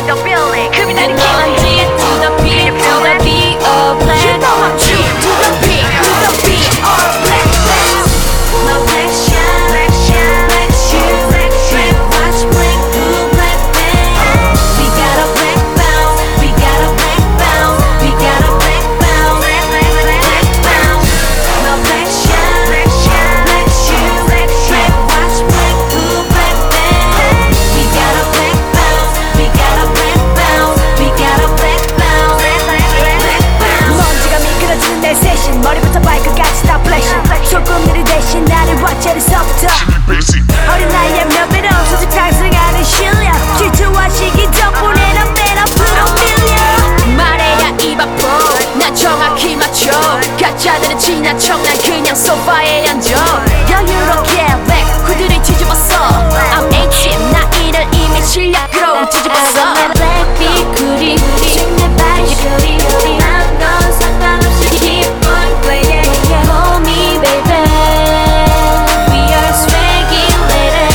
the building. You know I'm G to the P to the B of black. You know I'm G to the P to the B of black. No black shine, black shine, black shoes, black drip, watch blink, blue black band. We got a black bounce, we got a black bounce, we got a black bounce, black bounce. No black shine, black shine, black shoes, black drip, watch blink, blue black band. We got a black bounce, we got a black bounce, we got a black bounce, black bounce. 먼지가 미끄러지는 내 세신 머리부터 발끝까지 다 플래시 소금들이 대신 나를 watch에서부터 어린 나이에 몇 배로 소식 상승하는 실력 질투와 시기 덕분에 난 맨 앞으로 밀려 말해야 입 아파 난 정확히 맞춰 가짜들은 지나쳐 난 그냥 소파에 앉아 여유롭게 black 후드를 뒤집었어 I'm A-team 나 이를 이미 실력으로 뒤집었어 black 비구리 내 발쇼리 난넌 상관없이 기쁜 거야 Call me baby We are regulated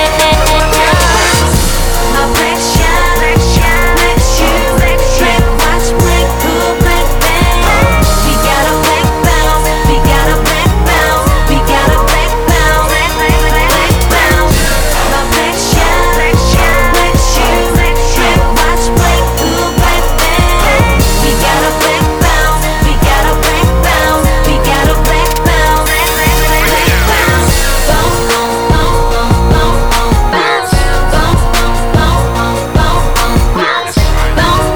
My black shine, black shine, black shoes, black drip, watch blink, blue black band. We got a black bounce, we got a black bounce, we got a black bounce, black bounce. My black shine, black shoes, black drip, watch blink, blue black band. We got a black bounce, we got a black bounce, we got a black bounce, black bounce. Bounce, bounce, bounce, bounce, bounce, bounce, bounce, bounce, bounce, bounce,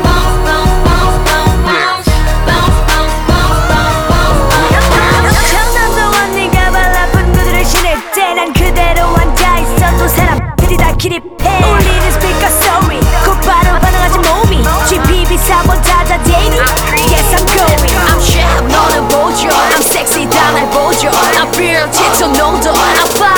청담동안 네가 발라쁜 구두를 신을 때 난 그대로 앉아있어도 사람들이 다 기립해 울리는 스피커 소리 곧바로 반응하지 몸이 GPB 4번 타자 데이리 Yes I'm going I'm shy 너는 보죠 I'm sexy 다 날 보죠 I'm real 티토 농도 I'm fly